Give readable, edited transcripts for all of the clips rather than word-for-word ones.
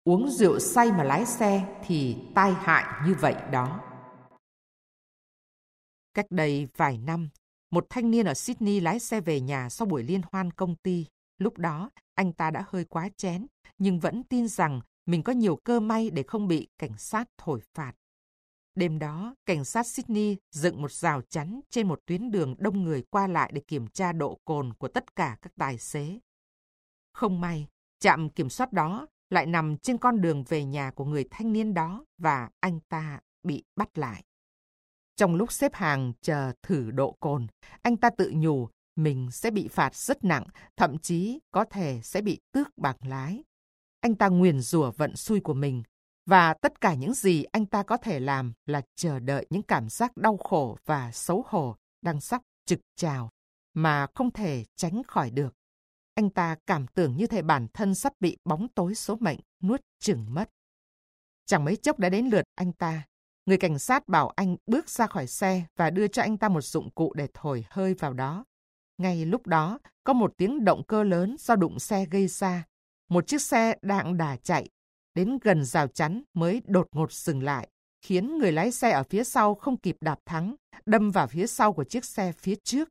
Uống rượu say mà lái xe thì tai hại như vậy đó. Cách đây vài năm, một thanh niên ở Sydney lái xe về nhà sau buổi liên hoan công ty. Lúc đó, anh ta đã hơi quá chén, nhưng vẫn tin rằng mình có nhiều cơ may để không bị cảnh sát thổi phạt. Đêm đó, cảnh sát Sydney dựng một rào chắn trên một tuyến đường đông người qua lại để kiểm tra độ cồn của tất cả các tài xế. Không may, trạm kiểm soát đó lại nằm trên con đường về nhà của người thanh niên đó và anh ta bị bắt lại. Trong lúc xếp hàng chờ thử độ cồn, anh ta tự nhủ mình sẽ bị phạt rất nặng, thậm chí có thể sẽ bị tước bằng lái. Anh ta nguyền rủa vận xui của mình, và tất cả những gì anh ta có thể làm là chờ đợi những cảm giác đau khổ và xấu hổ đang sắp trực trào mà không thể tránh khỏi được. Anh ta cảm tưởng như thể bản thân sắp bị bóng tối số mệnh nuốt chửng mất. Chẳng mấy chốc đã đến lượt anh ta. Người cảnh sát bảo anh bước ra khỏi xe và đưa cho anh ta một dụng cụ để thổi hơi vào đó. Ngay lúc đó, có một tiếng động cơ lớn do đụng xe gây ra. Một chiếc xe đang đà chạy, đến gần rào chắn mới đột ngột dừng lại, khiến người lái xe ở phía sau không kịp đạp thắng, đâm vào phía sau của chiếc xe phía trước.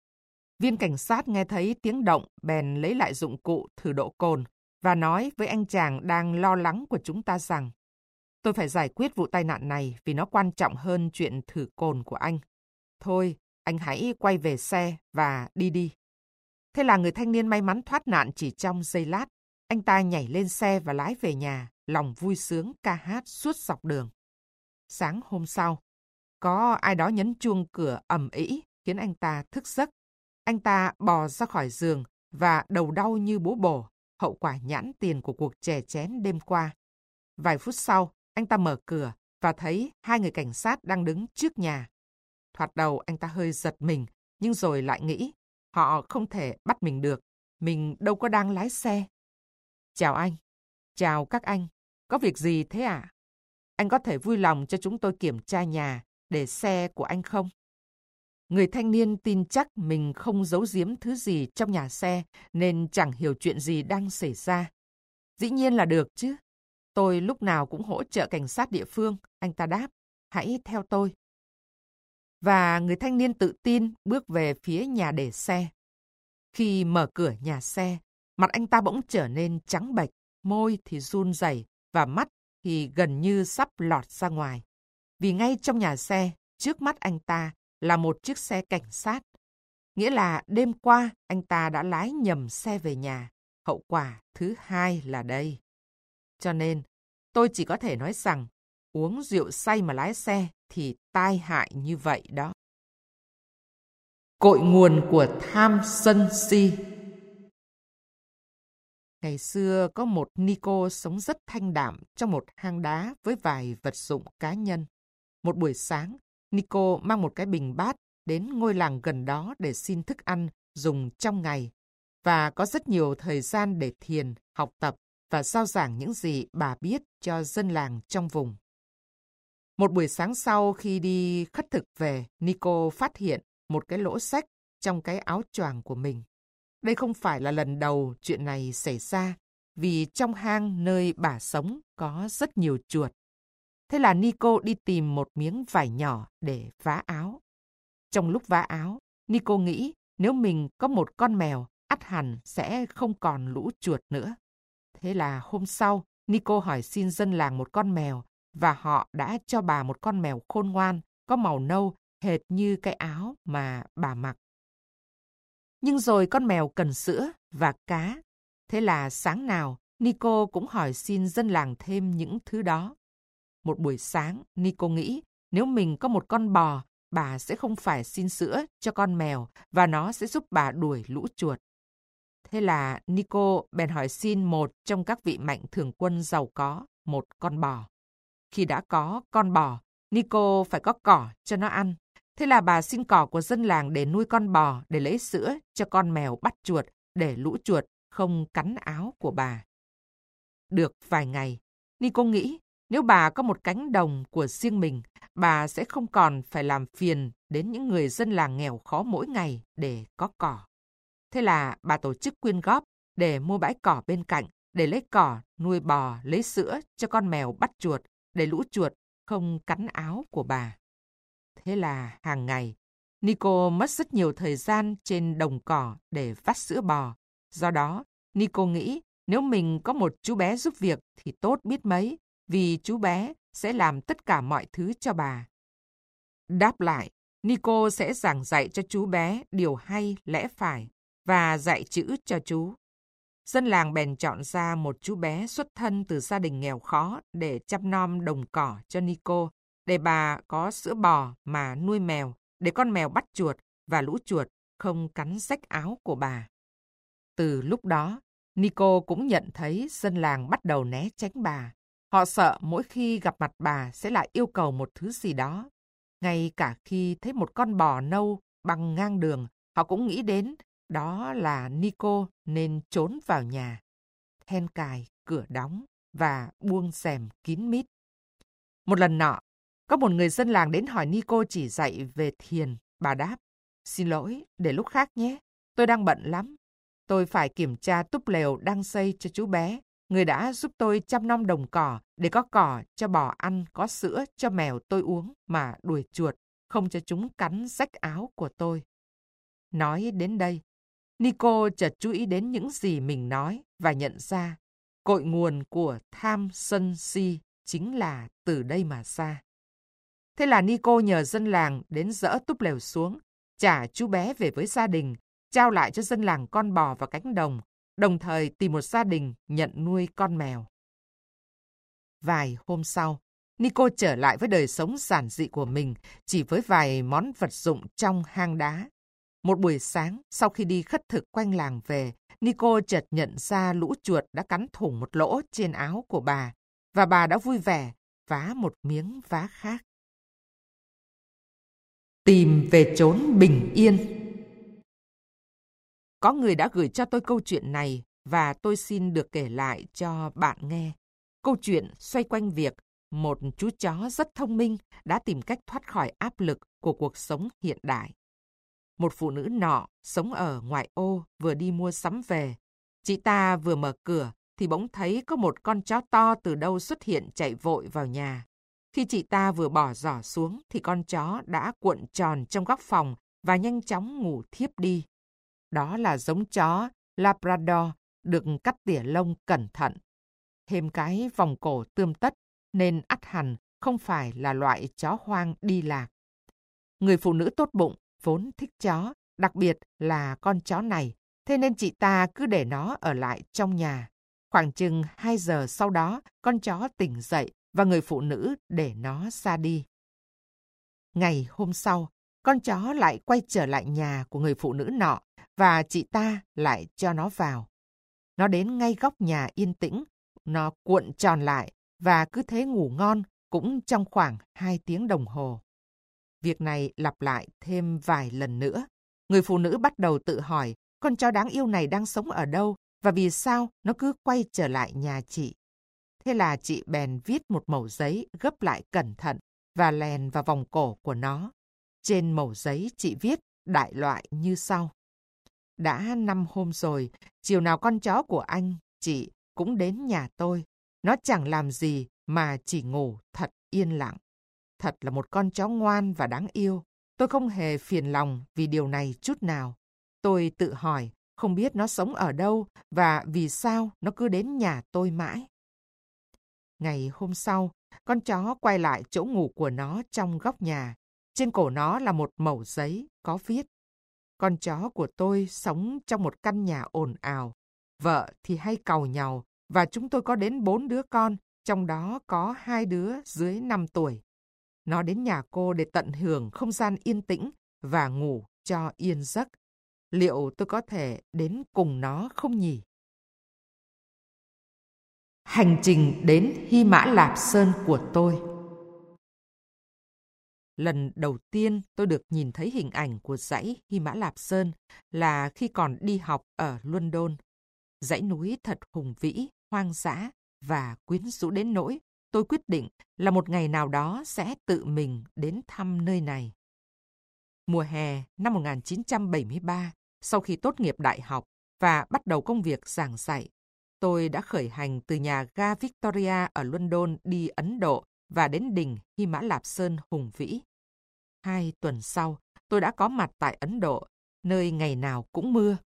Viên cảnh sát nghe thấy tiếng động, bèn lấy lại dụng cụ thử độ cồn và nói với anh chàng đang lo lắng của chúng ta rằng: tôi phải giải quyết vụ tai nạn này vì nó quan trọng hơn chuyện thử cồn của anh. Thôi, anh hãy quay về xe và đi đi. Thế là người thanh niên may mắn thoát nạn chỉ trong giây lát. Anh ta nhảy lên xe và lái về nhà, lòng vui sướng ca hát suốt dọc đường. Sáng hôm sau, có ai đó nhấn chuông cửa ầm ĩ khiến anh ta thức giấc. Anh ta bò ra khỏi giường và đầu đau như búa bổ, hậu quả nhãn tiền của cuộc chè chén đêm qua. Vài phút sau, anh ta mở cửa và thấy hai người cảnh sát đang đứng trước nhà. Thoạt đầu anh ta hơi giật mình, nhưng rồi lại nghĩ, họ không thể bắt mình được, mình đâu có đang lái xe. Chào anh. Chào các anh. Có việc gì thế ạ? Anh có thể vui lòng cho chúng tôi kiểm tra nhà để xe của anh không? Người thanh niên tin chắc mình không giấu giếm thứ gì trong nhà xe nên chẳng hiểu chuyện gì đang xảy ra. Dĩ nhiên là được chứ. Tôi lúc nào cũng hỗ trợ cảnh sát địa phương, anh ta đáp. Hãy theo tôi. Và người thanh niên tự tin bước về phía nhà để xe. Khi mở cửa nhà xe, mặt anh ta bỗng trở nên trắng bệch, môi thì run rẩy và mắt thì gần như sắp lọt ra ngoài. Vì ngay trong nhà xe, trước mắt anh ta là một chiếc xe cảnh sát. Nghĩa là đêm qua anh ta đã lái nhầm xe về nhà. Hậu quả thứ hai là đây. Cho nên, tôi chỉ có thể nói rằng uống rượu say mà lái xe thì tai hại như vậy đó. Cội nguồn của tham sân si. Ngày xưa có một Nico sống rất thanh đạm trong một hang đá với vài vật dụng cá nhân. Một buổi sáng, Nico mang một cái bình bát đến ngôi làng gần đó để xin thức ăn dùng trong ngày và có rất nhiều thời gian để thiền, học tập và rao giảng những gì bà biết cho dân làng trong vùng. Một buổi sáng sau khi đi khất thực về, Nico phát hiện một cái lỗ xách trong cái áo choàng của mình. Đây không phải là lần đầu chuyện này xảy ra, vì trong hang nơi bà sống có rất nhiều chuột. Thế là Nico đi tìm một miếng vải nhỏ để vá áo. Trong lúc vá áo, Nico nghĩ nếu mình có một con mèo, ắt hẳn sẽ không còn lũ chuột nữa. Thế là hôm sau, Nico hỏi xin dân làng một con mèo, và họ đã cho bà một con mèo khôn ngoan, có màu nâu, hệt như cái áo mà bà mặc. Nhưng rồi con mèo cần sữa và cá. Thế là sáng nào, Nico cũng hỏi xin dân làng thêm những thứ đó. Một buổi sáng, Nico nghĩ nếu mình có một con bò, bà sẽ không phải xin sữa cho con mèo và nó sẽ giúp bà đuổi lũ chuột. Thế là Nico bèn hỏi xin một trong các vị mạnh thường quân giàu có một con bò. Khi đã có con bò, Nico phải có cỏ cho nó ăn. Thế là bà xin cỏ của dân làng để nuôi con bò để lấy sữa cho con mèo bắt chuột để lũ chuột không cắn áo của bà. Được vài ngày, Nico nghĩ nếu bà có một cánh đồng của riêng mình, bà sẽ không còn phải làm phiền đến những người dân làng nghèo khó mỗi ngày để có cỏ. Thế là bà tổ chức quyên góp để mua bãi cỏ bên cạnh để lấy cỏ, nuôi bò, lấy sữa cho con mèo bắt chuột, để lũ chuột không cắn áo của bà. Thế là hàng ngày, Nico mất rất nhiều thời gian trên đồng cỏ để vắt sữa bò. Do đó, Nico nghĩ nếu mình có một chú bé giúp việc thì tốt biết mấy, vì chú bé sẽ làm tất cả mọi thứ cho bà. Đáp lại, Nico sẽ giảng dạy cho chú bé điều hay, lẽ phải và dạy chữ cho chú. Dân làng bèn chọn ra một chú bé xuất thân từ gia đình nghèo khó để chăm nom đồng cỏ cho Nico, để bà có sữa bò mà nuôi mèo, để con mèo bắt chuột và lũ chuột không cắn rách áo của bà. Từ lúc đó, Nico cũng nhận thấy dân làng bắt đầu né tránh bà. Họ sợ mỗi khi gặp mặt bà sẽ lại yêu cầu một thứ gì đó. Ngay cả khi thấy một con bò nâu băng ngang đường, họ cũng nghĩ đến đó là Nico nên trốn vào nhà. Then cài, cửa đóng và buông rèm kín mít. Một lần nọ, có một người dân làng đến hỏi Nico chỉ dạy về thiền. Bà đáp, xin lỗi, để lúc khác nhé, tôi đang bận lắm. Tôi phải kiểm tra túp lều đang xây cho chú bé. Người đã giúp tôi chăm nom đồng cỏ để có cỏ cho bò ăn, có sữa cho mèo tôi uống mà đuổi chuột, không cho chúng cắn rách áo của tôi. Nói đến đây, Nico chợt chú ý đến những gì mình nói và nhận ra cội nguồn của tham sân si chính là từ đây mà ra. Thế là Nico nhờ dân làng đến dỡ túp lều xuống, trả chú bé về với gia đình, trao lại cho dân làng con bò và cánh đồng, đồng thời tìm một gia đình nhận nuôi con mèo. Vài hôm sau, Nico trở lại với đời sống giản dị của mình, chỉ với vài món vật dụng trong hang đá. Một buổi sáng, sau khi đi khất thực quanh làng về, Nico chợt nhận ra lũ chuột đã cắn thủng một lỗ trên áo của bà, và bà đã vui vẻ vá một miếng vá khác. Tìm về chốn bình yên. Có người đã gửi cho tôi câu chuyện này và tôi xin được kể lại cho bạn nghe. Câu chuyện xoay quanh việc một chú chó rất thông minh đã tìm cách thoát khỏi áp lực của cuộc sống hiện đại. Một phụ nữ nọ sống ở ngoại ô vừa đi mua sắm về. Chị ta vừa mở cửa thì bỗng thấy có một con chó to từ đâu xuất hiện chạy vội vào nhà. Khi chị ta vừa bỏ giỏ xuống thì con chó đã cuộn tròn trong góc phòng và nhanh chóng ngủ thiếp đi. Đó là giống chó Labrador được cắt tỉa lông cẩn thận. Thêm cái vòng cổ tươm tất nên ắt hẳn không phải là loại chó hoang đi lạc. Người phụ nữ tốt bụng vốn thích chó, đặc biệt là con chó này, thế nên chị ta cứ để nó ở lại trong nhà. Khoảng chừng 2 giờ sau đó, con chó tỉnh dậy và người phụ nữ để nó ra đi. Ngày hôm sau, con chó lại quay trở lại nhà của người phụ nữ nọ và chị ta lại cho nó vào. Nó đến ngay góc nhà yên tĩnh, nó cuộn tròn lại và cứ thế ngủ ngon cũng trong khoảng 2 tiếng đồng hồ. Việc này lặp lại thêm vài lần nữa. Người phụ nữ bắt đầu tự hỏi con chó đáng yêu này đang sống ở đâu và vì sao nó cứ quay trở lại nhà chị. Thế là chị bèn viết một mẩu giấy gấp lại cẩn thận và lèn vào vòng cổ của nó. Trên mẩu giấy chị viết đại loại như sau. Đã 5 hôm rồi, chiều nào con chó của anh, chị cũng đến nhà tôi. Nó chẳng làm gì mà chỉ ngủ thật yên lặng. Thật là một con chó ngoan và đáng yêu. Tôi không hề phiền lòng vì điều này chút nào. Tôi tự hỏi, không biết nó sống ở đâu và vì sao nó cứ đến nhà tôi mãi. Ngày hôm sau, con chó quay lại chỗ ngủ của nó trong góc nhà. Trên cổ nó là một mẩu giấy có viết. Con chó của tôi sống trong một căn nhà ồn ào. Vợ thì hay càu nhàu và chúng tôi có đến 4 đứa con, trong đó có 2 đứa dưới 5 tuổi. Nó đến nhà cô để tận hưởng không gian yên tĩnh và ngủ cho yên giấc. Liệu tôi có thể đến cùng nó không nhỉ? Hành trình đến Hy Mã Lạp Sơn của tôi. Lần đầu tiên tôi được nhìn thấy hình ảnh của dãy Hy Mã Lạp Sơn là khi còn đi học ở London. Dãy núi thật hùng vĩ, hoang dã và quyến rũ đến nỗi tôi quyết định là một ngày nào đó sẽ tự mình đến thăm nơi này. Mùa hè năm 1973, sau khi tốt nghiệp đại học và bắt đầu công việc giảng dạy, Tôi đã khởi hành từ nhà ga Victoria ở London đi Ấn Độ và đến đỉnh Hy Mã Lạp Sơn hùng vĩ. 2 tuần sau, tôi đã có mặt tại Ấn Độ, nơi ngày nào cũng mưa.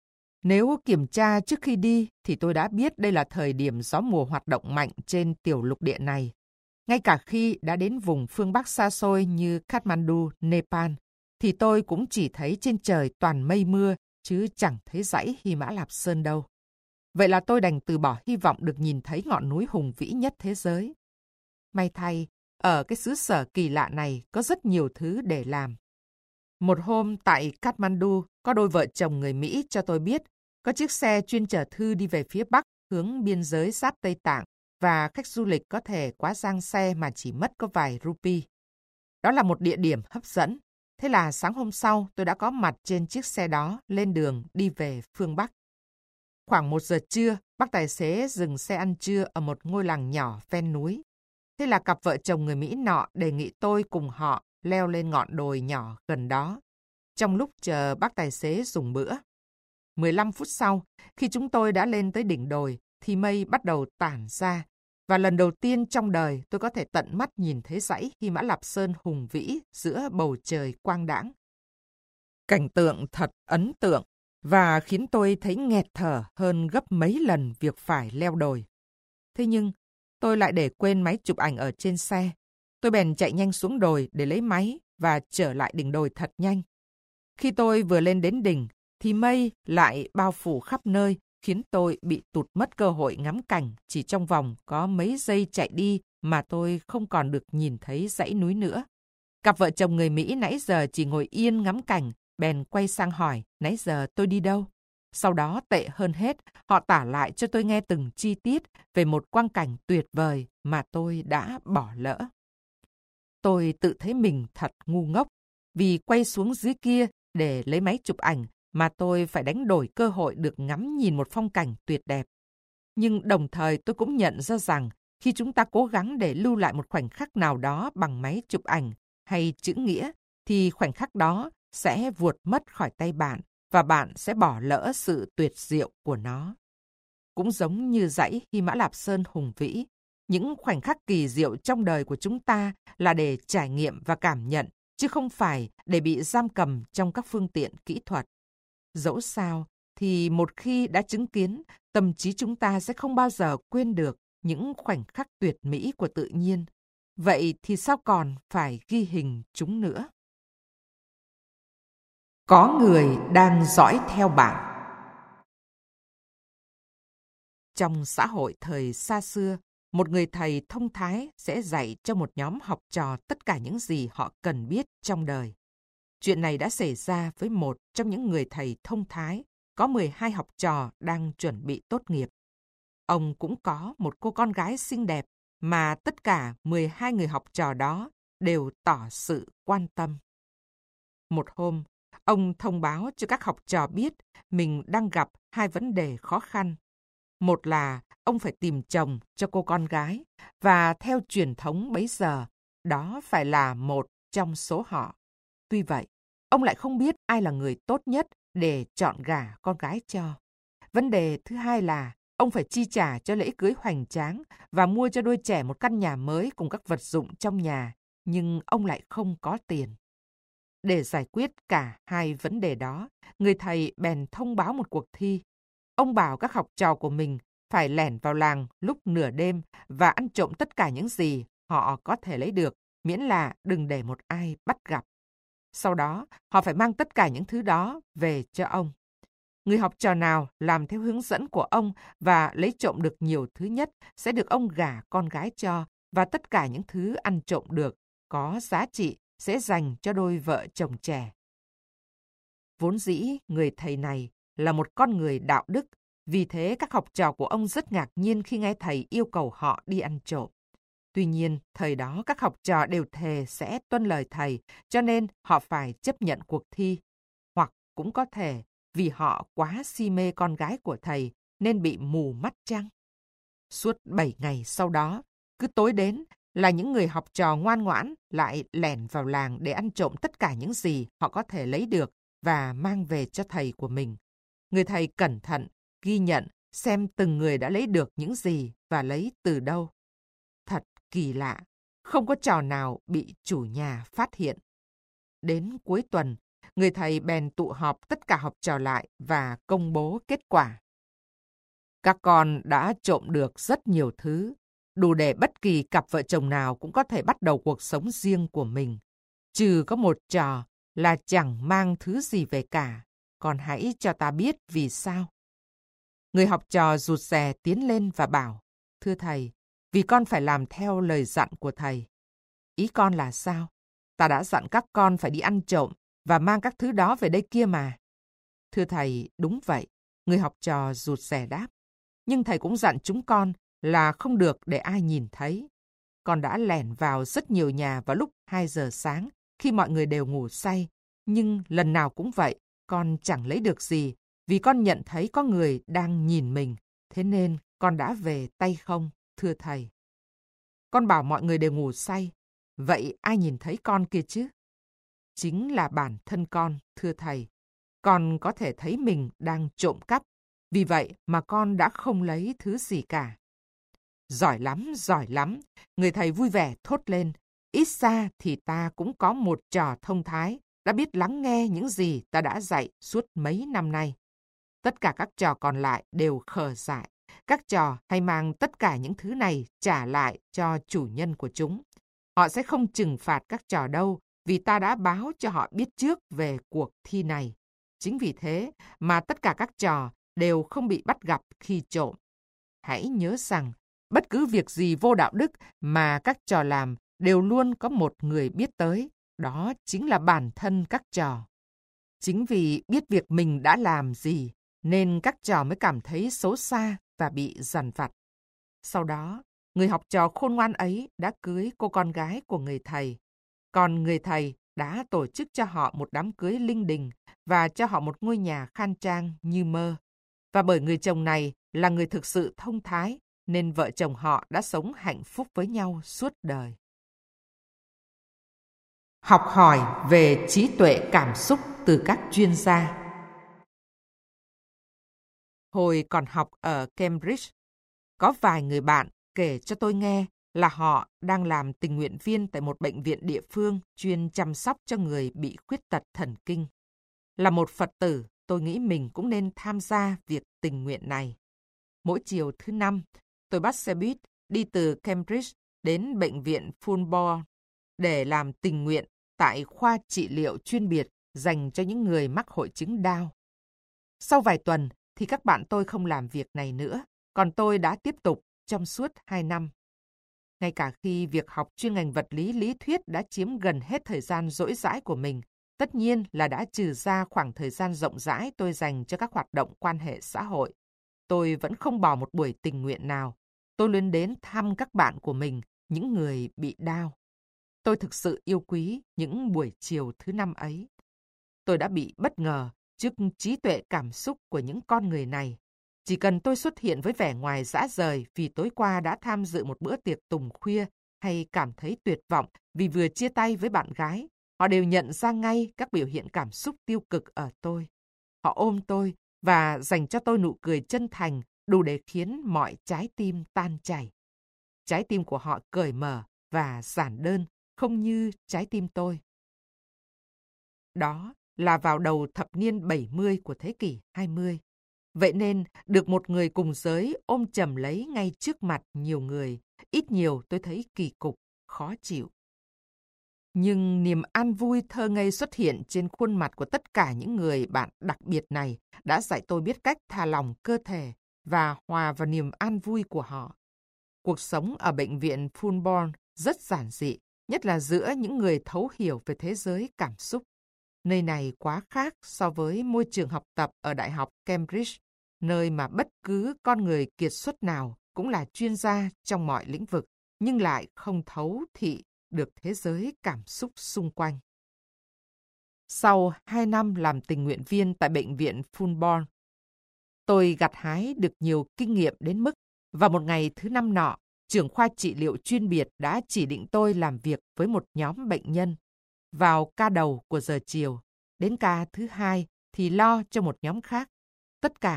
Nếu kiểm tra trước khi đi thì tôi đã biết đây là thời điểm gió mùa hoạt động mạnh trên tiểu lục địa này. Ngay cả khi đã đến vùng phương Bắc xa xôi như Kathmandu, Nepal, thì tôi cũng chỉ thấy trên trời toàn mây mưa, chứ chẳng thấy dãy Hy Mã Lạp Sơn đâu. Vậy là tôi đành từ bỏ hy vọng được nhìn thấy ngọn núi hùng vĩ nhất thế giới. May thay, ở cái xứ sở kỳ lạ này có rất nhiều thứ để làm. Một hôm tại Kathmandu, có đôi vợ chồng người Mỹ cho tôi biết có chiếc xe chuyên chở thư đi về phía Bắc hướng biên giới giáp Tây Tạng và khách du lịch có thể quá giang xe mà chỉ mất có vài rupee. Đó là một địa điểm hấp dẫn. Thế là sáng hôm sau tôi đã có mặt trên chiếc xe đó lên đường đi về phương Bắc. Khoảng 1 giờ trưa, bác tài xế dừng xe ăn trưa ở một ngôi làng nhỏ ven núi. Thế là cặp vợ chồng người Mỹ nọ đề nghị tôi cùng họ leo lên ngọn đồi nhỏ gần đó, trong lúc chờ bác tài xế dùng bữa. 15 phút sau, khi chúng tôi đã lên tới đỉnh đồi, thì mây bắt đầu tản ra, và lần đầu tiên trong đời tôi có thể tận mắt nhìn thấy dãy Hy Mã Lạp Sơn hùng vĩ giữa bầu trời quang đãng. Cảnh tượng thật ấn tượng, và khiến tôi thấy nghẹt thở hơn gấp mấy lần việc phải leo đồi. Thế nhưng, tôi lại để quên máy chụp ảnh ở trên xe. Tôi bèn chạy nhanh xuống đồi để lấy máy và trở lại đỉnh đồi thật nhanh. Khi tôi vừa lên đến đỉnh, thì mây lại bao phủ khắp nơi, khiến tôi bị tụt mất cơ hội ngắm cảnh chỉ trong vòng có mấy giây chạy đi mà tôi không còn được nhìn thấy dãy núi nữa. Cặp vợ chồng người Mỹ nãy giờ chỉ ngồi yên ngắm cảnh, bèn quay sang hỏi nãy giờ tôi đi đâu. Sau đó tệ hơn hết, họ tả lại cho tôi nghe từng chi tiết về một quang cảnh tuyệt vời mà tôi đã bỏ lỡ. Tôi tự thấy mình thật ngu ngốc, vì quay xuống dưới kia để lấy máy chụp ảnh mà tôi phải đánh đổi cơ hội được ngắm nhìn một phong cảnh tuyệt đẹp. Nhưng đồng thời tôi cũng nhận ra rằng khi chúng ta cố gắng để lưu lại một khoảnh khắc nào đó bằng máy chụp ảnh hay chữ nghĩa, thì khoảnh khắc đó sẽ vuột mất khỏi tay bạn và bạn sẽ bỏ lỡ sự tuyệt diệu của nó. Cũng giống như dãy Hy Mã Lạp Sơn hùng vĩ, những khoảnh khắc kỳ diệu trong đời của chúng ta là để trải nghiệm và cảm nhận, chứ không phải để bị giam cầm trong các phương tiện kỹ thuật. Dẫu sao, thì một khi đã chứng kiến, tâm trí chúng ta sẽ không bao giờ quên được những khoảnh khắc tuyệt mỹ của tự nhiên. Vậy thì sao còn phải ghi hình chúng nữa? Có người đang dõi theo bạn. Trong xã hội thời xa xưa, một người thầy thông thái sẽ dạy cho một nhóm học trò tất cả những gì họ cần biết trong đời. Chuyện này đã xảy ra với một trong những người thầy thông thái, có 12 học trò đang chuẩn bị tốt nghiệp. Ông cũng có một cô con gái xinh đẹp mà tất cả 12 người học trò đó đều tỏ sự quan tâm. Một hôm, ông thông báo cho các học trò biết mình đang gặp 2 vấn đề khó khăn. Một là ông phải tìm chồng cho cô con gái, và theo truyền thống bấy giờ, đó phải là một trong số họ. Tuy vậy, ông lại không biết ai là người tốt nhất để chọn gả con gái cho. Vấn đề thứ hai là ông phải chi trả cho lễ cưới hoành tráng và mua cho đôi trẻ một căn nhà mới cùng các vật dụng trong nhà, nhưng ông lại không có tiền. Để giải quyết cả 2 vấn đề đó, người thầy bèn thông báo một cuộc thi. Ông bảo các học trò của mình phải lẻn vào làng lúc nửa đêm và ăn trộm tất cả những gì họ có thể lấy được, miễn là đừng để một ai bắt gặp. Sau đó, họ phải mang tất cả những thứ đó về cho ông. Người học trò nào làm theo hướng dẫn của ông và lấy trộm được nhiều thứ nhất sẽ được ông gả con gái cho, và tất cả những thứ ăn trộm được có giá trị sẽ dành cho đôi vợ chồng trẻ. Vốn dĩ, người thầy này là một con người đạo đức, vì thế các học trò của ông rất ngạc nhiên khi nghe thầy yêu cầu họ đi ăn trộm. Tuy nhiên, thời đó các học trò đều thề sẽ tuân lời thầy, cho nên họ phải chấp nhận cuộc thi. Hoặc cũng có thể vì họ quá si mê con gái của thầy nên bị mù mắt chăng? Suốt 7 ngày sau đó, cứ tối đến là những người học trò ngoan ngoãn lại lẻn vào làng để ăn trộm tất cả những gì họ có thể lấy được và mang về cho thầy của mình. Người thầy cẩn thận, ghi nhận xem từng người đã lấy được những gì và lấy từ đâu. Thật kỳ lạ, không có trò nào bị chủ nhà phát hiện. Đến cuối tuần, người thầy bèn tụ họp tất cả học trò lại và công bố kết quả. Các con đã trộm được rất nhiều thứ, đủ để bất kỳ cặp vợ chồng nào cũng có thể bắt đầu cuộc sống riêng của mình. Trừ có một trò là chẳng mang thứ gì về cả. Con hãy cho ta biết vì sao. Người học trò rụt rè tiến lên và bảo, thưa thầy, vì con phải làm theo lời dặn của thầy. Ý con là sao? Ta đã dặn các con phải đi ăn trộm và mang các thứ đó về đây kia mà. Thưa thầy, đúng vậy. Người học trò rụt rè đáp. Nhưng thầy cũng dặn chúng con là không được để ai nhìn thấy. Con đã lẻn vào rất nhiều nhà vào lúc 2 giờ sáng khi mọi người đều ngủ say. Nhưng lần nào cũng vậy, con chẳng lấy được gì vì con nhận thấy có người đang nhìn mình. Thế nên con đã về tay không, thưa thầy. Con bảo mọi người đều ngủ say. Vậy ai nhìn thấy con kia chứ? Chính là bản thân con, thưa thầy. Con có thể thấy mình đang trộm cắp. Vì vậy mà con đã không lấy thứ gì cả. Giỏi lắm, giỏi lắm. Người thầy vui vẻ thốt lên. Ít ra thì ta cũng có một trò thông thái, đã biết lắng nghe những gì ta đã dạy suốt mấy năm nay. Tất cả các trò còn lại đều khờ dại. Các trò hay mang tất cả những thứ này trả lại cho chủ nhân của chúng. Họ sẽ không trừng phạt các trò đâu, vì ta đã báo cho họ biết trước về cuộc thi này. Chính vì thế mà tất cả các trò đều không bị bắt gặp khi trộm. Hãy nhớ rằng, bất cứ việc gì vô đạo đức mà các trò làm đều luôn có một người biết tới, đó chính là bản thân các trò. Chính vì biết việc mình đã làm gì, nên các trò mới cảm thấy xấu xa và bị dằn vặt. Sau đó, người học trò khôn ngoan ấy đã cưới cô con gái của người thầy. Còn người thầy đã tổ chức cho họ một đám cưới linh đình và cho họ một ngôi nhà khang trang như mơ. Và bởi người chồng này là người thực sự thông thái, nên vợ chồng họ đã sống hạnh phúc với nhau suốt đời. Học hỏi về trí tuệ cảm xúc từ các chuyên gia. Hồi còn học ở Cambridge, có vài người bạn kể cho tôi nghe là họ đang làm tình nguyện viên tại một bệnh viện địa phương chuyên chăm sóc cho người bị khuyết tật thần kinh. Là một Phật tử, tôi nghĩ mình cũng nên tham gia việc tình nguyện này. Mỗi chiều thứ Năm, tôi bắt xe buýt đi từ Cambridge đến bệnh viện Fulbourn để làm tình nguyện tại khoa trị liệu chuyên biệt dành cho những người mắc hội chứng Down. Sau vài tuần thì các bạn tôi không làm việc này nữa, còn tôi đã tiếp tục trong suốt 2 năm. Ngay cả khi việc học chuyên ngành vật lý lý thuyết đã chiếm gần hết thời gian rỗi rãi của mình, tất nhiên là đã trừ ra khoảng thời gian rộng rãi tôi dành cho các hoạt động quan hệ xã hội. Tôi vẫn không bỏ một buổi tình nguyện nào. Tôi luôn đến thăm các bạn của mình, những người bị Down. Tôi thực sự yêu quý những buổi chiều thứ Năm ấy. Tôi đã bị bất ngờ trước trí tuệ cảm xúc của những con người này. Chỉ cần tôi xuất hiện với vẻ ngoài rã rời vì tối qua đã tham dự một bữa tiệc tùng khuya hay cảm thấy tuyệt vọng vì vừa chia tay với bạn gái, họ đều nhận ra ngay các biểu hiện cảm xúc tiêu cực ở tôi. Họ ôm tôi và dành cho tôi nụ cười chân thành đủ để khiến mọi trái tim tan chảy. Trái tim của họ cởi mở và giản đơn, không như trái tim tôi. Đó là vào đầu thập niên 70 của thế kỷ 20. Vậy nên, được một người cùng giới ôm chầm lấy ngay trước mặt nhiều người, ít nhiều tôi thấy kỳ cục, khó chịu. Nhưng niềm an vui thơ ngây xuất hiện trên khuôn mặt của tất cả những người bạn đặc biệt này đã dạy tôi biết cách thả lỏng cơ thể và hòa vào niềm an vui của họ. Cuộc sống ở bệnh viện Fulbourn rất giản dị, nhất là giữa những người thấu hiểu về thế giới cảm xúc. Nơi này quá khác so với môi trường học tập ở Đại học Cambridge, nơi mà bất cứ con người kiệt xuất nào cũng là chuyên gia trong mọi lĩnh vực, nhưng lại không thấu thị được thế giới cảm xúc xung quanh. Sau 2 năm làm tình nguyện viên tại bệnh viện Fulbourn, tôi gặt hái được nhiều kinh nghiệm đến mức vào một ngày thứ Năm nọ, trưởng khoa trị liệu chuyên biệt đã chỉ định tôi làm việc với một nhóm bệnh nhân. Vào ca đầu của giờ chiều, đến ca thứ 2 thì lo cho một nhóm khác. Tất cả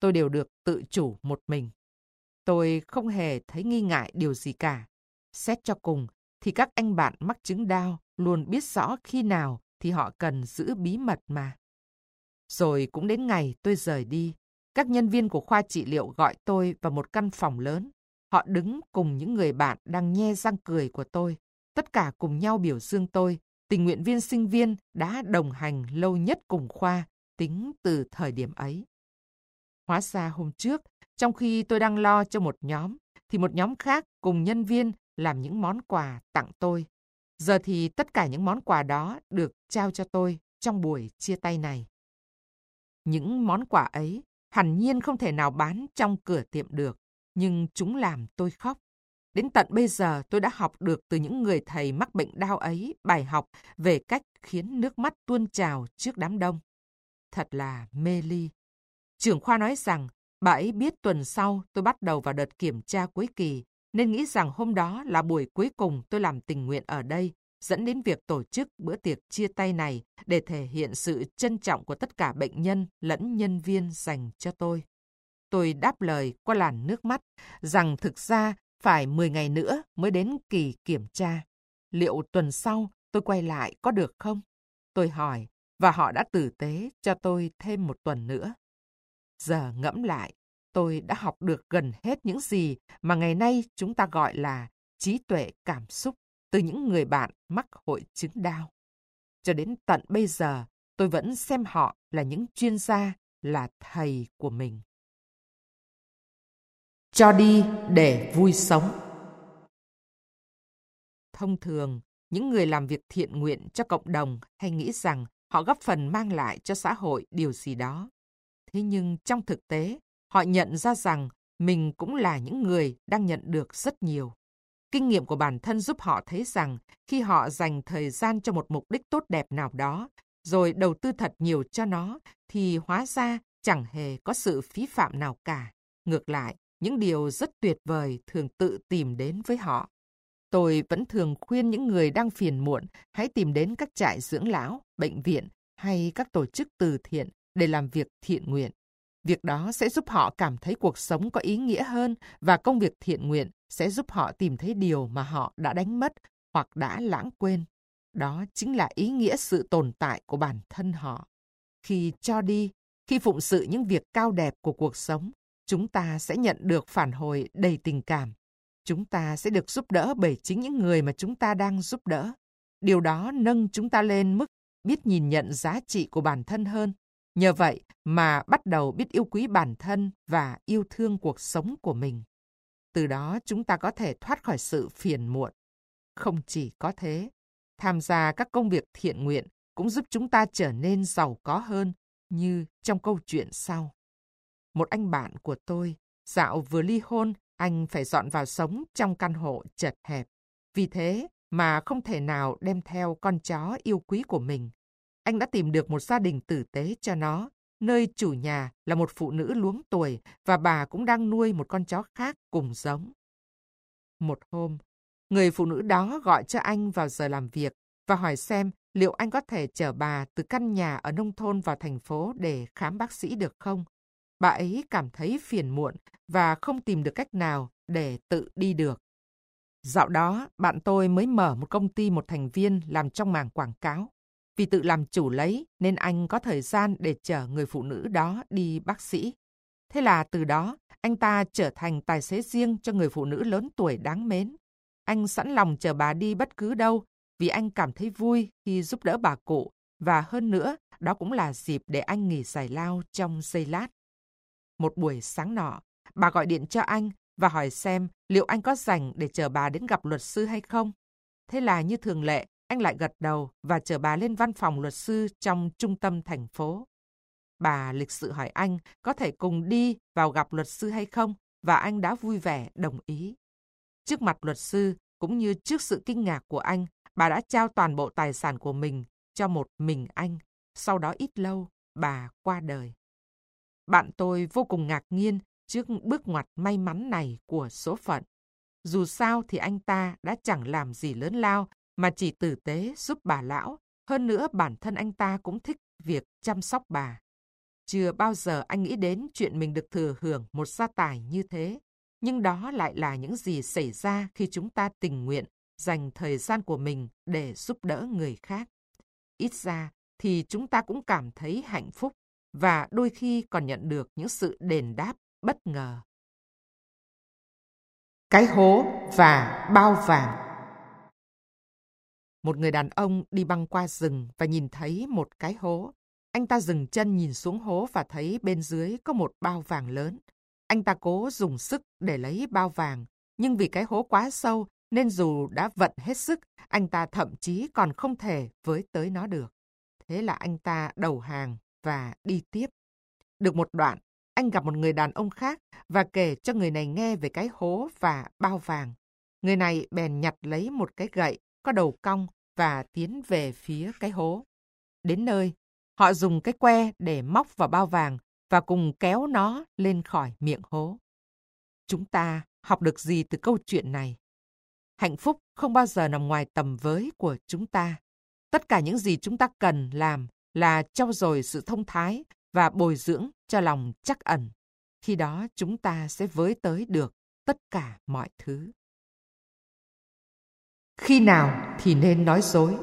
tôi đều được tự chủ một mình. Tôi không hề thấy nghi ngại điều gì cả. Xét cho cùng, thì các anh bạn mắc chứng đau luôn biết rõ khi nào thì họ cần giữ bí mật mà. Rồi cũng đến ngày tôi rời đi, các nhân viên của khoa trị liệu gọi tôi vào một căn phòng lớn. Họ đứng cùng những người bạn đang nhe răng cười của tôi. Tất cả cùng nhau biểu dương tôi, tình nguyện viên sinh viên đã đồng hành lâu nhất cùng khoa, tính từ thời điểm ấy. Hóa ra hôm trước, trong khi tôi đang lo cho một nhóm, thì một nhóm khác cùng nhân viên làm những món quà tặng tôi. Giờ thì tất cả những món quà đó được trao cho tôi trong buổi chia tay này. Những món quà ấy hẳn nhiên không thể nào bán trong cửa tiệm được, nhưng chúng làm tôi khóc. Đến tận bây giờ tôi đã học được từ những người thầy mắc bệnh đau ấy bài học về cách khiến nước mắt tuôn trào trước đám đông. Thật là mê ly. Trưởng khoa nói rằng bà ấy biết tuần sau tôi bắt đầu vào đợt kiểm tra cuối kỳ, nên nghĩ rằng hôm đó là buổi cuối cùng tôi làm tình nguyện ở đây, dẫn đến việc tổ chức bữa tiệc chia tay này để thể hiện sự trân trọng của tất cả bệnh nhân lẫn nhân viên dành cho tôi. Tôi đáp lời qua làn nước mắt rằng thực ra phải 10 ngày nữa mới đến kỳ kiểm tra. Liệu tuần sau tôi quay lại có được không? Tôi hỏi, và họ đã tử tế cho tôi thêm một tuần nữa. Giờ ngẫm lại, tôi đã học được gần hết những gì mà ngày nay chúng ta gọi là trí tuệ cảm xúc từ những người bạn mắc hội chứng đau. Cho đến tận bây giờ, tôi vẫn xem họ là những chuyên gia, là thầy của mình. Cho đi để vui sống. Thông thường, những người làm việc thiện nguyện cho cộng đồng hay nghĩ rằng họ góp phần mang lại cho xã hội điều gì đó. Thế nhưng trong thực tế, họ nhận ra rằng mình cũng là những người đang nhận được rất nhiều. Kinh nghiệm của bản thân giúp họ thấy rằng khi họ dành thời gian cho một mục đích tốt đẹp nào đó, rồi đầu tư thật nhiều cho nó, thì hóa ra chẳng hề có sự phí phạm nào cả. Ngược lại, những điều rất tuyệt vời thường tự tìm đến với họ. Tôi vẫn thường khuyên những người đang phiền muộn hãy tìm đến các trại dưỡng lão, bệnh viện hay các tổ chức từ thiện để làm việc thiện nguyện. Việc đó sẽ giúp họ cảm thấy cuộc sống có ý nghĩa hơn và công việc thiện nguyện sẽ giúp họ tìm thấy điều mà họ đã đánh mất hoặc đã lãng quên. Đó chính là ý nghĩa sự tồn tại của bản thân họ. Khi cho đi, khi phụng sự những việc cao đẹp của cuộc sống, chúng ta sẽ nhận được phản hồi đầy tình cảm. Chúng ta sẽ được giúp đỡ bởi chính những người mà chúng ta đang giúp đỡ. Điều đó nâng chúng ta lên mức biết nhìn nhận giá trị của bản thân hơn. Nhờ vậy mà bắt đầu biết yêu quý bản thân và yêu thương cuộc sống của mình. Từ đó chúng ta có thể thoát khỏi sự phiền muộn. Không chỉ có thế, tham gia các công việc thiện nguyện cũng giúp chúng ta trở nên giàu có hơn, như trong câu chuyện sau. Một anh bạn của tôi, dạo vừa ly hôn, anh phải dọn vào sống trong căn hộ chật hẹp. Vì thế mà không thể nào đem theo con chó yêu quý của mình. Anh đã tìm được một gia đình tử tế cho nó, nơi chủ nhà là một phụ nữ luống tuổi và bà cũng đang nuôi một con chó khác cùng giống. Một hôm, người phụ nữ đó gọi cho anh vào giờ làm việc và hỏi xem liệu anh có thể chở bà từ căn nhà ở nông thôn vào thành phố để khám bác sĩ được không. Bà ấy cảm thấy phiền muộn và không tìm được cách nào để tự đi được. Dạo đó, bạn tôi mới mở một công ty một thành viên làm trong mảng quảng cáo. Vì tự làm chủ lấy nên anh có thời gian để chở người phụ nữ đó đi bác sĩ. Thế là từ đó, anh ta trở thành tài xế riêng cho người phụ nữ lớn tuổi đáng mến. Anh sẵn lòng chở bà đi bất cứ đâu vì anh cảm thấy vui khi giúp đỡ bà cụ và hơn nữa, đó cũng là dịp để anh nghỉ giải lao trong giây lát. Một buổi sáng nọ, bà gọi điện cho anh và hỏi xem liệu anh có rảnh để chở bà đến gặp luật sư hay không. Thế là như thường lệ, anh lại gật đầu và chở bà lên văn phòng luật sư trong trung tâm thành phố. Bà lịch sự hỏi anh có thể cùng đi vào gặp luật sư hay không và anh đã vui vẻ đồng ý. Trước mặt luật sư cũng như trước sự kinh ngạc của anh, bà đã trao toàn bộ tài sản của mình cho một mình anh. Sau đó ít lâu, bà qua đời. Bạn tôi vô cùng ngạc nhiên trước bước ngoặt may mắn này của số phận. Dù sao thì anh ta đã chẳng làm gì lớn lao mà chỉ tử tế giúp bà lão. Hơn nữa bản thân anh ta cũng thích việc chăm sóc bà. Chưa bao giờ anh nghĩ đến chuyện mình được thừa hưởng một gia tài như thế. Nhưng đó lại là những gì xảy ra khi chúng ta tình nguyện dành thời gian của mình để giúp đỡ người khác. Ít ra thì chúng ta cũng cảm thấy hạnh phúc và đôi khi còn nhận được những sự đền đáp bất ngờ. Cái hố và bao vàng. Một người đàn ông đi băng qua rừng và nhìn thấy một cái hố. Anh ta dừng chân nhìn xuống hố và thấy bên dưới có một bao vàng lớn. Anh ta cố dùng sức để lấy bao vàng, nhưng vì cái hố quá sâu nên dù đã vận hết sức, anh ta thậm chí còn không thể với tới nó được. Thế là anh ta đầu hàng và đi tiếp. Được một đoạn, anh gặp một người đàn ông khác và kể cho người này nghe về cái hố và bao vàng. Người này bèn nhặt lấy một cái gậy có đầu cong và tiến về phía cái hố. Đến nơi, họ dùng cái que để móc vào bao vàng và cùng kéo nó lên khỏi miệng hố. Chúng ta học được gì từ câu chuyện này? Hạnh phúc không bao giờ nằm ngoài tầm với của chúng ta. Tất cả những gì chúng ta cần làm là trau dồi sự thông thái và bồi dưỡng cho lòng trắc ẩn. Khi đó chúng ta sẽ với tới được tất cả mọi thứ. Khi nào thì nên nói dối?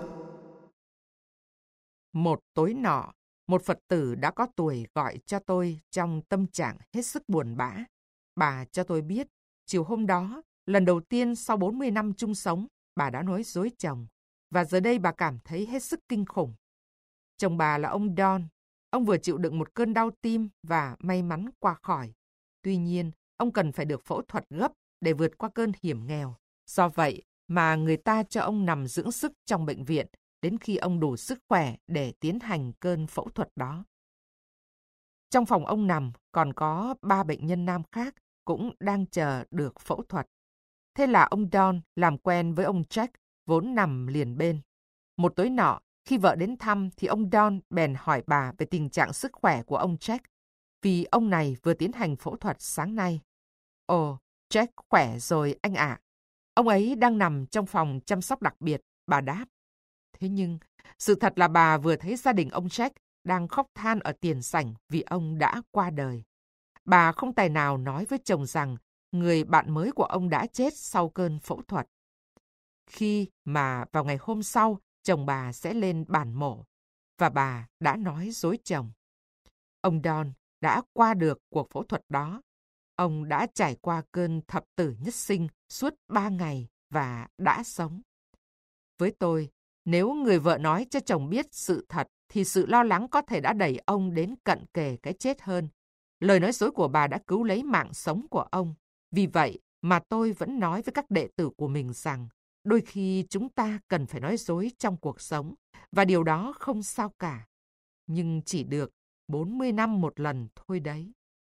Một tối nọ, một Phật tử đã có tuổi gọi cho tôi trong tâm trạng hết sức buồn bã. Bà cho tôi biết, chiều hôm đó, lần đầu tiên sau 40 năm chung sống, bà đã nói dối chồng. Và giờ đây bà cảm thấy hết sức kinh khủng. Chồng bà là ông Don. Ông vừa chịu đựng một cơn đau tim và may mắn qua khỏi. Tuy nhiên, ông cần phải được phẫu thuật gấp để vượt qua cơn hiểm nghèo. Do vậy mà người ta cho ông nằm dưỡng sức trong bệnh viện đến khi ông đủ sức khỏe để tiến hành cơn phẫu thuật đó. Trong phòng ông nằm còn có 3 bệnh nhân nam khác cũng đang chờ được phẫu thuật. Thế là ông Don làm quen với ông Jack vốn nằm liền bên. Một tối nọ, khi vợ đến thăm thì ông Don bèn hỏi bà về tình trạng sức khỏe của ông Jack, vì ông này vừa tiến hành phẫu thuật sáng nay. Ồ, Jack khỏe rồi anh ạ. Ông ấy đang nằm trong phòng chăm sóc đặc biệt, bà đáp. Thế nhưng, sự thật là bà vừa thấy gia đình ông Jack đang khóc than ở tiền sảnh vì ông đã qua đời. Bà không tài nào nói với chồng rằng người bạn mới của ông đã chết sau cơn phẫu thuật. Khi mà vào ngày hôm sau, chồng bà sẽ lên bàn mổ, và bà đã nói dối chồng. Ông Don đã qua được cuộc phẫu thuật đó. Ông đã trải qua cơn thập tử nhất sinh suốt 3 ngày và đã sống. Với tôi, nếu người vợ nói cho chồng biết sự thật, thì sự lo lắng có thể đã đẩy ông đến cận kề cái chết hơn. Lời nói dối của bà đã cứu lấy mạng sống của ông. Vì vậy mà tôi vẫn nói với các đệ tử của mình rằng, đôi khi chúng ta cần phải nói dối trong cuộc sống, và điều đó không sao cả. Nhưng chỉ được 40 năm một lần thôi đấy.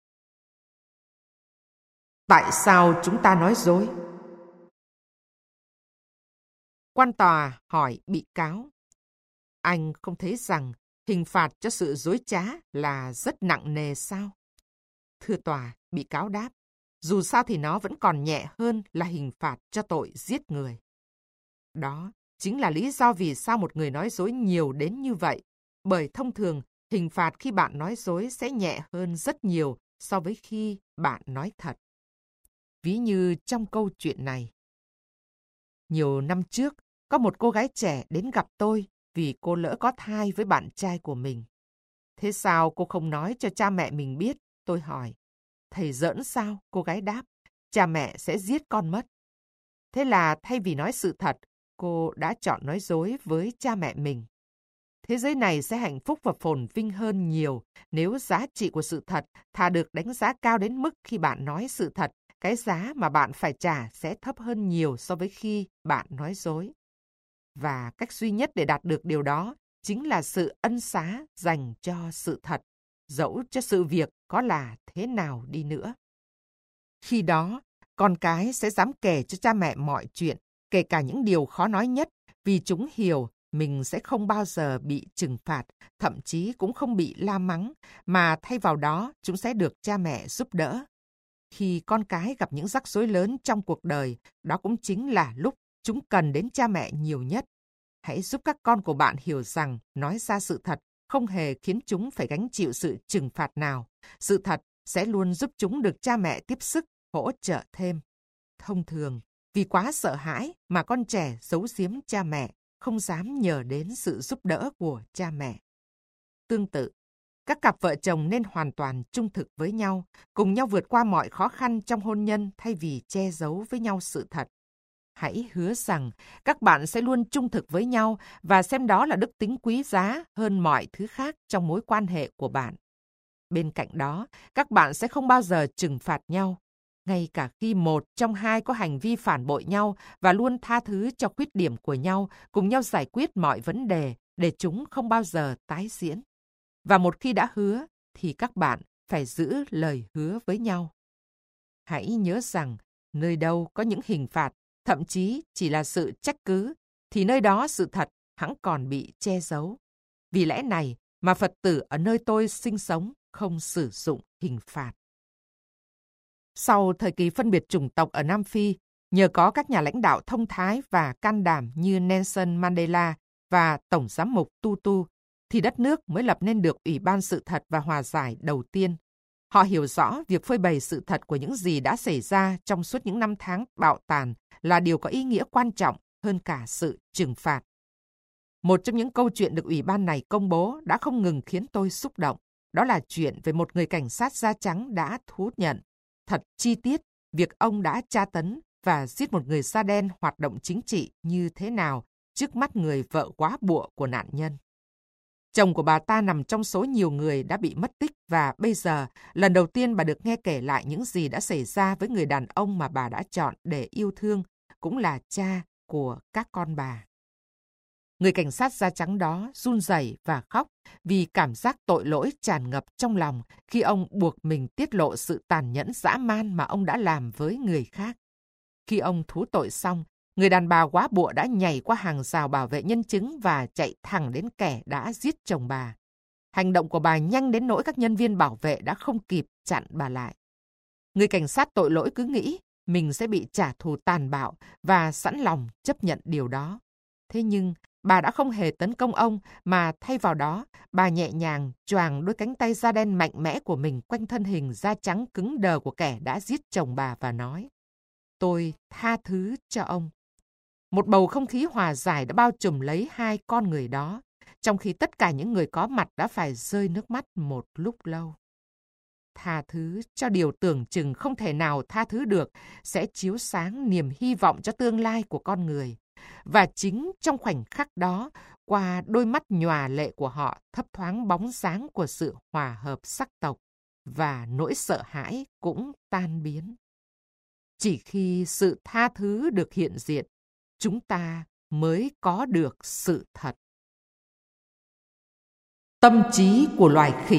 Tại sao chúng ta nói dối? Quan tòa hỏi bị cáo. Anh không thấy rằng hình phạt cho sự dối trá là rất nặng nề sao? Thưa tòa, bị cáo đáp. Dù sao thì nó vẫn còn nhẹ hơn là hình phạt cho tội giết người. Đó chính là lý do vì sao một người nói dối nhiều đến như vậy. Bởi thông thường, hình phạt khi bạn nói dối sẽ nhẹ hơn rất nhiều so với khi bạn nói thật. Ví như trong câu chuyện này. Nhiều năm trước, có một cô gái trẻ đến gặp tôi vì cô lỡ có thai với bạn trai của mình. Thế sao cô không nói cho cha mẹ mình biết? Tôi hỏi. Thầy giỡn sao? Cô gái đáp. Cha mẹ sẽ giết con mất. Thế là thay vì nói sự thật, cô đã chọn nói dối với cha mẹ mình. Thế giới này sẽ hạnh phúc và phồn vinh hơn nhiều nếu giá trị của sự thật thà được đánh giá cao đến mức khi bạn nói sự thật, cái giá mà bạn phải trả sẽ thấp hơn nhiều so với khi bạn nói dối. Và cách duy nhất để đạt được điều đó chính là sự ân xá dành cho sự thật, dẫu cho sự việc có là thế nào đi nữa. Khi đó, con cái sẽ dám kể cho cha mẹ mọi chuyện, kể cả những điều khó nói nhất, vì chúng hiểu mình sẽ không bao giờ bị trừng phạt, thậm chí cũng không bị la mắng, mà thay vào đó chúng sẽ được cha mẹ giúp đỡ. Khi con cái gặp những rắc rối lớn trong cuộc đời, đó cũng chính là lúc chúng cần đến cha mẹ nhiều nhất. Hãy giúp các con của bạn hiểu rằng nói ra sự thật không hề khiến chúng phải gánh chịu sự trừng phạt nào. Sự thật sẽ luôn giúp chúng được cha mẹ tiếp sức, hỗ trợ thêm. Thông thường, vì quá sợ hãi mà con trẻ giấu giếm cha mẹ, không dám nhờ đến sự giúp đỡ của cha mẹ. Tương tự, các cặp vợ chồng nên hoàn toàn trung thực với nhau, cùng nhau vượt qua mọi khó khăn trong hôn nhân thay vì che giấu với nhau sự thật. Hãy hứa rằng các bạn sẽ luôn trung thực với nhau và xem đó là đức tính quý giá hơn mọi thứ khác trong mối quan hệ của bạn. Bên cạnh đó, các bạn sẽ không bao giờ trừng phạt nhau, ngay cả khi một trong hai có hành vi phản bội nhau, và luôn tha thứ cho khuyết điểm của nhau, cùng nhau giải quyết mọi vấn đề để chúng không bao giờ tái diễn. Và một khi đã hứa, thì các bạn phải giữ lời hứa với nhau. Hãy nhớ rằng, nơi đâu có những hình phạt, thậm chí chỉ là sự trách cứ, thì nơi đó sự thật hẵng còn bị che giấu. Vì lẽ này mà Phật tử ở nơi tôi sinh sống không sử dụng hình phạt. Sau thời kỳ phân biệt chủng tộc ở Nam Phi, nhờ có các nhà lãnh đạo thông thái và can đảm như Nelson Mandela và Tổng giám mục Tutu, thì đất nước mới lập nên được Ủy ban Sự thật và Hòa giải đầu tiên. Họ hiểu rõ việc phơi bày sự thật của những gì đã xảy ra trong suốt những năm tháng bạo tàn là điều có ý nghĩa quan trọng hơn cả sự trừng phạt. Một trong những câu chuyện được Ủy ban này công bố đã không ngừng khiến tôi xúc động. Đó là chuyện về một người cảnh sát da trắng đã thú nhận thật chi tiết việc ông đã tra tấn và giết một người da đen hoạt động chính trị như thế nào trước mắt người vợ góa bụa của nạn nhân. Chồng của bà ta nằm trong số nhiều người đã bị mất tích, và bây giờ, lần đầu tiên bà được nghe kể lại những gì đã xảy ra với người đàn ông mà bà đã chọn để yêu thương, cũng là cha của các con bà. Người cảnh sát da trắng đó run rẩy và khóc vì cảm giác tội lỗi tràn ngập trong lòng khi ông buộc mình tiết lộ sự tàn nhẫn dã man mà ông đã làm với người khác. Khi ông thú tội xong, người đàn bà góa bụa đã nhảy qua hàng rào bảo vệ nhân chứng và chạy thẳng đến kẻ đã giết chồng bà. Hành động của bà nhanh đến nỗi các nhân viên bảo vệ đã không kịp chặn bà lại. Người cảnh sát tội lỗi cứ nghĩ mình sẽ bị trả thù tàn bạo và sẵn lòng chấp nhận điều đó. Thế nhưng, bà đã không hề tấn công ông, mà thay vào đó, bà nhẹ nhàng choàng đôi cánh tay da đen mạnh mẽ của mình quanh thân hình da trắng cứng đờ của kẻ đã giết chồng bà và nói: "Tôi tha thứ cho ông." Một bầu không khí hòa giải đã bao trùm lấy hai con người đó, trong khi tất cả những người có mặt đã phải rơi nước mắt một lúc lâu. Tha thứ cho điều tưởng chừng không thể nào tha thứ được sẽ chiếu sáng niềm hy vọng cho tương lai của con người. Và chính trong khoảnh khắc đó, qua đôi mắt nhòa lệ của họ thấp thoáng bóng dáng của sự hòa hợp sắc tộc, và nỗi sợ hãi cũng tan biến. Chỉ khi sự tha thứ được hiện diện, chúng ta mới có được sự thật. Tâm trí của loài khỉ.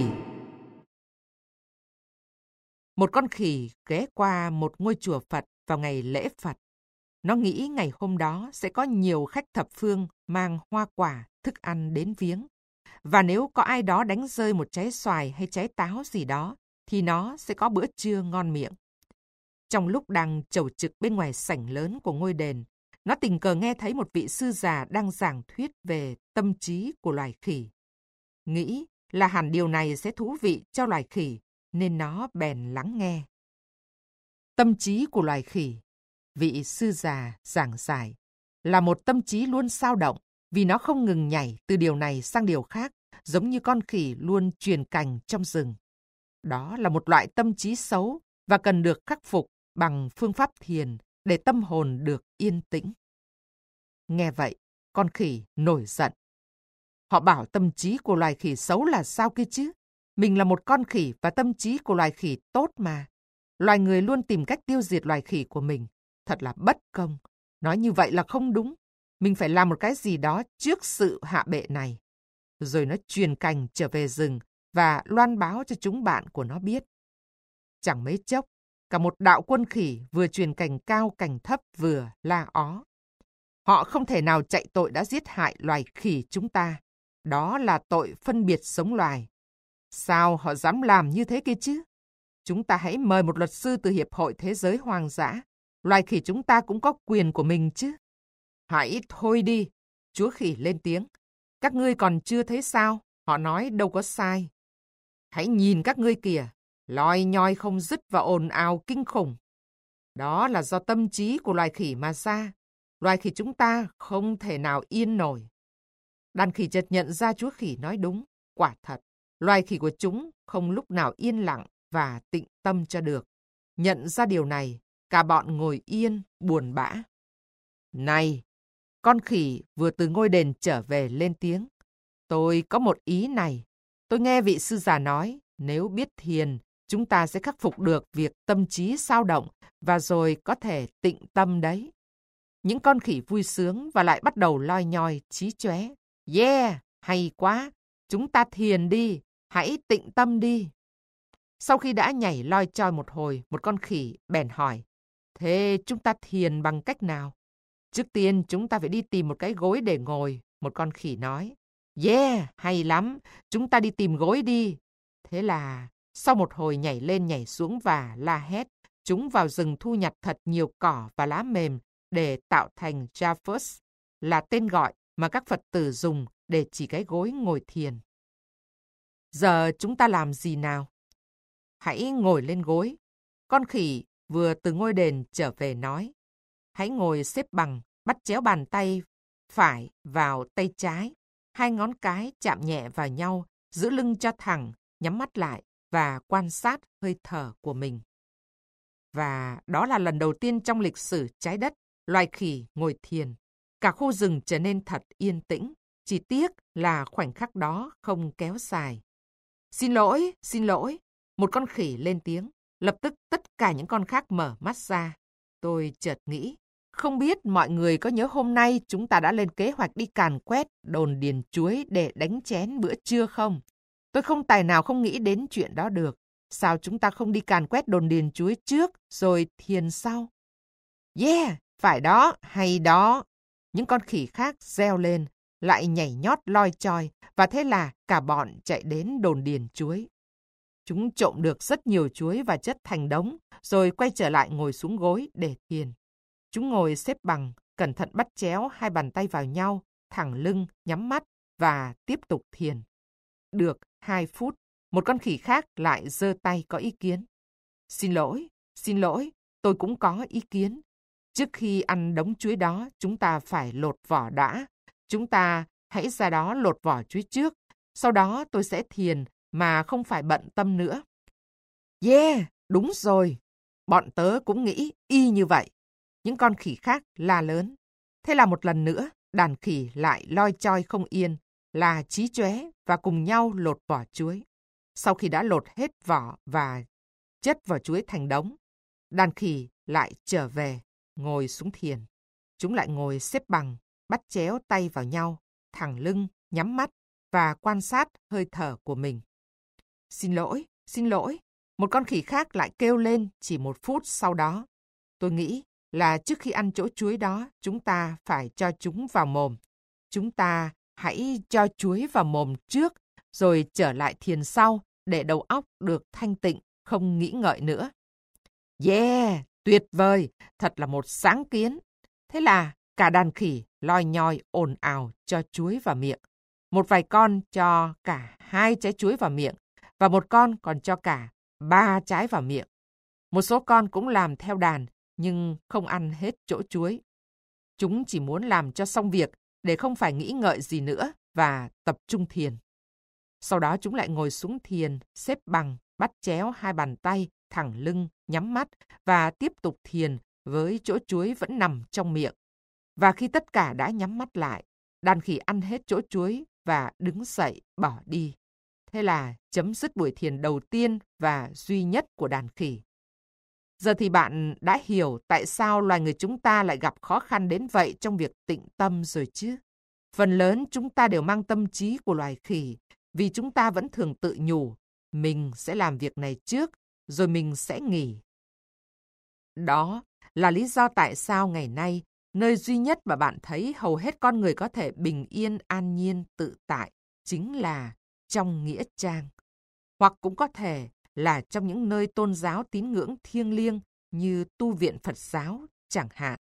Một con khỉ ghé qua một ngôi chùa Phật vào ngày lễ Phật. Nó nghĩ ngày hôm đó sẽ có nhiều khách thập phương mang hoa quả, thức ăn đến viếng. Và nếu có ai đó đánh rơi một trái xoài hay trái táo gì đó, thì nó sẽ có bữa trưa ngon miệng. Trong lúc đang chầu trực bên ngoài sảnh lớn của ngôi đền, nó tình cờ nghe thấy một vị sư già đang giảng thuyết về tâm trí của loài khỉ. Nghĩ là hẳn điều này sẽ thú vị cho loài khỉ, nên nó bèn lắng nghe. Tâm trí của loài khỉ, vị sư già giảng giải, là một tâm trí luôn xao động, vì nó không ngừng nhảy từ điều này sang điều khác, giống như con khỉ luôn chuyền cành trong rừng. Đó là một loại tâm trí xấu và cần được khắc phục bằng phương pháp thiền để tâm hồn được yên tĩnh. Nghe vậy, con khỉ nổi giận. Họ bảo tâm trí của loài khỉ xấu là sao kia chứ? Mình là một con khỉ và tâm trí của loài khỉ tốt mà. Loài người luôn tìm cách tiêu diệt loài khỉ của mình. Thật là bất công. Nói như vậy là không đúng. Mình phải làm một cái gì đó trước sự hạ bệ này. Rồi nó truyền cành trở về rừng và loan báo cho chúng bạn của nó biết. Chẳng mấy chốc, cả một đạo quân khỉ vừa truyền cành cao cành thấp vừa la ó. Họ không thể nào chạy tội đã giết hại loài khỉ chúng ta. Đó là tội phân biệt giống loài. Sao họ dám làm như thế kia chứ? Chúng ta hãy mời một luật sư từ Hiệp hội Thế giới Hoang dã. Loài khỉ chúng ta cũng có quyền của mình chứ. Hãy thôi đi, chúa khỉ lên tiếng. Các ngươi còn chưa thấy sao? Họ nói đâu có sai. Hãy nhìn các ngươi kìa, loi nhoi không dứt và ồn ào kinh khủng. Đó là do tâm trí của loài khỉ mà ra. Loài khỉ chúng ta không thể nào yên nổi. Đàn khỉ chợt nhận ra chúa khỉ nói đúng. Quả thật, loài khỉ của chúng không lúc nào yên lặng và tĩnh tâm cho được. Nhận ra điều này, cả bọn ngồi yên, buồn bã. Này, con khỉ vừa từ ngôi đền trở về lên tiếng. Tôi có một ý này. Tôi nghe vị sư già nói, nếu biết thiền, chúng ta sẽ khắc phục được việc tâm trí xao động và rồi có thể tĩnh tâm đấy. Những con khỉ vui sướng và lại bắt đầu loi nhoi chí chóe. Yeah, hay quá. Chúng ta thiền đi, hãy tĩnh tâm đi. Sau khi đã nhảy loi choi một hồi, một con khỉ bèn hỏi, thế chúng ta thiền bằng cách nào? Trước tiên chúng ta phải đi tìm một cái gối để ngồi, một con khỉ nói. Yeah, hay lắm, chúng ta đi tìm gối đi. Thế là, sau một hồi nhảy lên nhảy xuống và la hét, chúng vào rừng thu nhặt thật nhiều cỏ và lá mềm để tạo thành Javas, là tên gọi mà các Phật tử dùng để chỉ cái gối ngồi thiền. Giờ chúng ta làm gì nào? Hãy ngồi lên gối. Con khỉ vừa từ ngôi đền trở về nói. Hãy ngồi xếp bằng, bắt chéo bàn tay phải vào tay trái. Hai ngón cái chạm nhẹ vào nhau, giữ lưng cho thẳng, nhắm mắt lại và quan sát hơi thở của mình. Và đó là lần đầu tiên trong lịch sử trái đất, loài khỉ ngồi thiền. Cả khu rừng trở nên thật yên tĩnh. Chỉ tiếc là khoảnh khắc đó không kéo dài. Xin lỗi. Một con khỉ lên tiếng. Lập tức tất cả những con khác mở mắt ra. Tôi chợt nghĩ, không biết mọi người có nhớ hôm nay chúng ta đã lên kế hoạch đi càn quét đồn điền chuối để đánh chén bữa trưa không? Tôi không tài nào không nghĩ đến chuyện đó được. Sao chúng ta không đi càn quét đồn điền chuối trước rồi thiền sau? Yeah, phải đó, hay đó. Những con khỉ khác reo lên, lại nhảy nhót loi choi, và thế là cả bọn chạy đến đồn điền chuối. Chúng trộm được rất nhiều chuối và chất thành đống, rồi quay trở lại ngồi xuống gối để thiền. Chúng ngồi xếp bằng, cẩn thận bắt chéo hai bàn tay vào nhau, thẳng lưng, nhắm mắt và tiếp tục thiền. Được 2 phút, một con khỉ khác lại giơ tay có ý kiến. Xin lỗi, tôi cũng có ý kiến. Trước khi ăn đống chuối đó, chúng ta phải lột vỏ đã. Chúng ta hãy ra đó lột vỏ chuối trước, sau đó tôi sẽ thiền mà không phải bận tâm nữa. Yeah, đúng rồi. Bọn tớ cũng nghĩ y như vậy. Những con khỉ khác la lớn. Thế là một lần nữa, đàn khỉ lại loi choi không yên, là chí chóe và cùng nhau lột vỏ chuối. Sau khi đã lột hết vỏ và chất vỏ chuối thành đống, đàn khỉ lại trở về, ngồi xuống thiền. Chúng lại ngồi xếp bằng, bắt chéo tay vào nhau, thẳng lưng, nhắm mắt và quan sát hơi thở của mình. Xin lỗi. Một con khỉ khác lại kêu lên chỉ 1 phút sau đó. Tôi nghĩ là trước khi ăn chỗ chuối đó, chúng ta phải cho chúng vào mồm. Chúng ta hãy cho chuối vào mồm trước, rồi trở lại thiền sau, để đầu óc được thanh tịnh, không nghĩ ngợi nữa. Yeah, tuyệt vời, thật là một sáng kiến. Thế là cả đàn khỉ loi nhoi ồn ào cho chuối vào miệng. Một vài con cho cả 2 trái chuối vào miệng, và một con còn cho cả 3 trái vào miệng. Một số con cũng làm theo đàn, nhưng không ăn hết chỗ chuối. Chúng chỉ muốn làm cho xong việc để không phải nghĩ ngợi gì nữa và tập trung thiền. Sau đó chúng lại ngồi xuống thiền, xếp bằng, bắt chéo hai bàn tay, thẳng lưng, nhắm mắt và tiếp tục thiền với chỗ chuối vẫn nằm trong miệng. Và khi tất cả đã nhắm mắt lại, đàn khỉ ăn hết chỗ chuối và đứng dậy bỏ đi. Thế là chấm dứt buổi thiền đầu tiên và duy nhất của đàn khỉ. Giờ thì bạn đã hiểu tại sao loài người chúng ta lại gặp khó khăn đến vậy trong việc tĩnh tâm rồi chứ. Phần lớn chúng ta đều mang tâm trí của loài khỉ, vì chúng ta vẫn thường tự nhủ, mình sẽ làm việc này trước, rồi mình sẽ nghỉ. Đó là lý do tại sao ngày nay, nơi duy nhất mà bạn thấy hầu hết con người có thể bình yên, an nhiên, tự tại, chính là trong nghĩa trang. Hoặc cũng có thể là trong những nơi tôn giáo tín ngưỡng thiêng liêng như tu viện Phật giáo chẳng hạn.